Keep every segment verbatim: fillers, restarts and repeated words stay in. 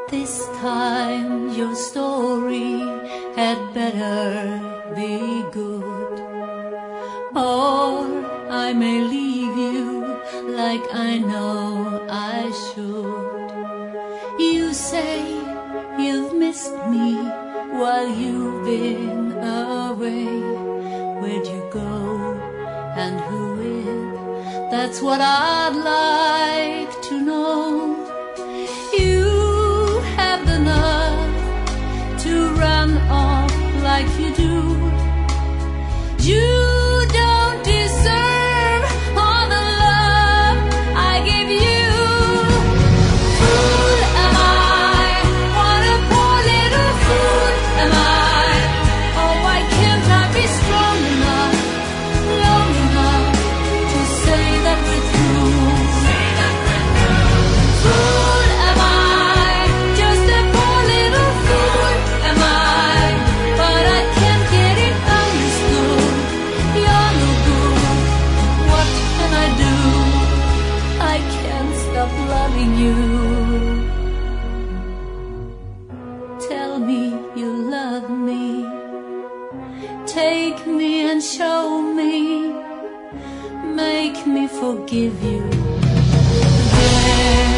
This time your story had better be good, or I may leave you like I know I should. You say you've missed me while you've been away. Where'd you go and who with? That's what I'd like to know. You have the nerve to run off like you do. You don't deserve all the love I give you. Fool am I, what a poor little fool am I. Oh, why can't I be strong enough, long enough to say that we're through? Fool am I, just a poor little fool am I. But I can't get it understood. You're no good. What can I do? I can't stop loving you. Tell me you love me. Take me and show me. Make me forgive you again.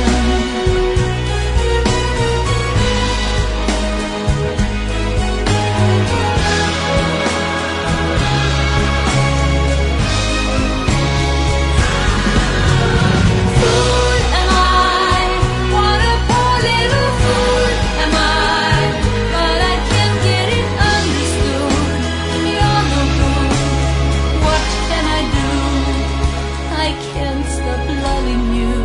Fool am I, what a poor little fool am I. But I can't get it understood. You're no good. What can I do? I can't stop loving you.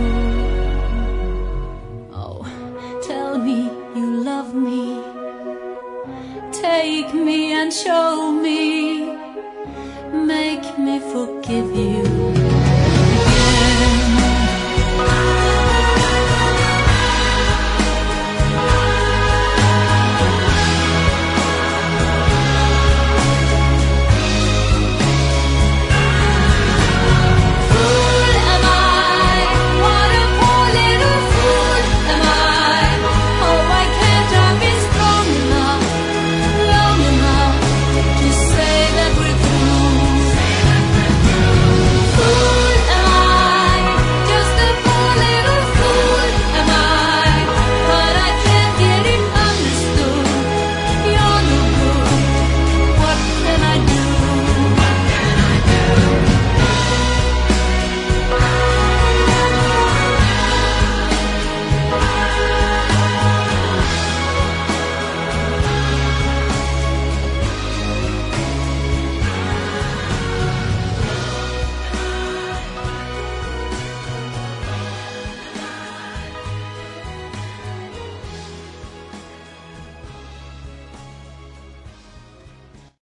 Oh, tell me you love me. Take me and show me. Make me forgive you.